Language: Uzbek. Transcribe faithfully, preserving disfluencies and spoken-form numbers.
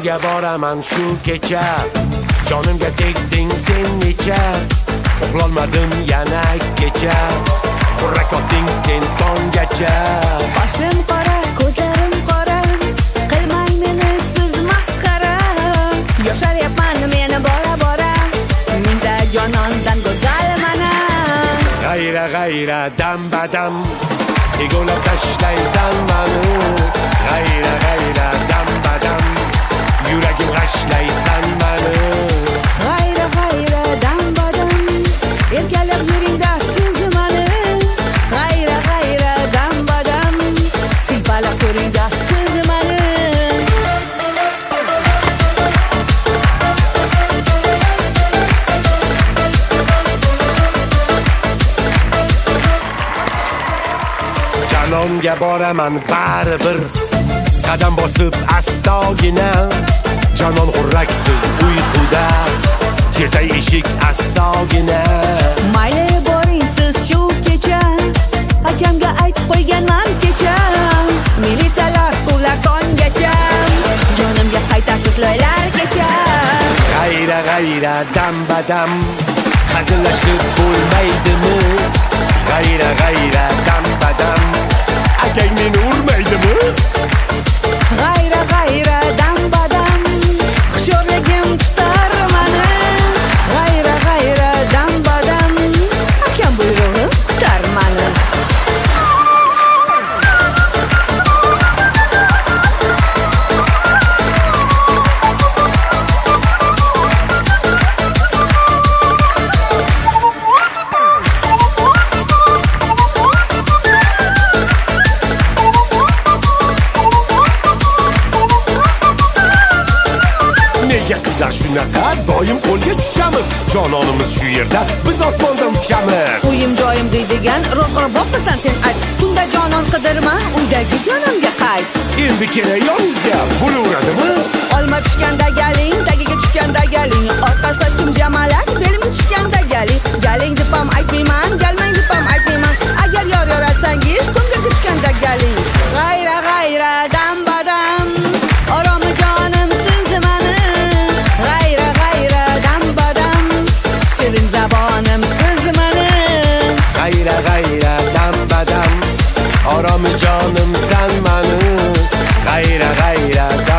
Janonga boraman shu kecha, jonimga tegding sen necha, uxlolmadim yana kecha, xurrak otding sen tonggacha. Boshim qora, ko'zlarim qora, qilmang meni siz masxara. Yosharyapman meni bora bora, mingta jonondan go'zal mana. G'ayra g'ayra dam badam, egolab tashlaysan mani. G'ayra g'ayra dam badam, yuragim g'ashlaysan mani. G'ayra g'ayra dam badam, erkalab yuringda siz mani. G'ayra g'ayra dam badam, siypalab ko'ringda siz mani. Janonga boraman baribir, qadam bosib astogina. Janon xurraksiz uyquda, chetay eshik astogina. Mayli boring siz shu kecha, akamga aytib qo'yganman kecha. Militsiyalar quvlar tonggacha, yonimga qaytasiz loylar kecha. G'ayra g'ayra dam badam, hazillashib bo'lmaydimi? G'ayra g'ayra dam badam, akang meni urmaydimi? G'ayra g'ayra dam badam, hushyorligim tutar mani. G'ayra g'ayra dam badam, akam buyrug'ini kutar mani. Nega qizlar shunaqa doim qo'lga tushamiz? Jononimiz shu yerda, biz osmonda uchamiz. Uyim joyim deydigan ro'qra boqmasan sen ayt. Tunda jonon qidirma, uydagi jonimga qayt. Endi kerak yoningizga bo'laveradimi? Olma tushganda galing, tagiga tushganda galing. Orqa sochim jamalak, belimga tushganda galing. Galing deb ham aytmayman, galmang deb ham aytmayman. Agar yor yoratsangiz, ko'ngilga tushganda galing. G'ayra g'ayra dam badam, oromi jonim siz mani. G'ayra g'ayra dam badam, shirin zabonim siz mani. G'ayra g'ayra dam badam, oromi jonim san mani. G'ayra g'ayra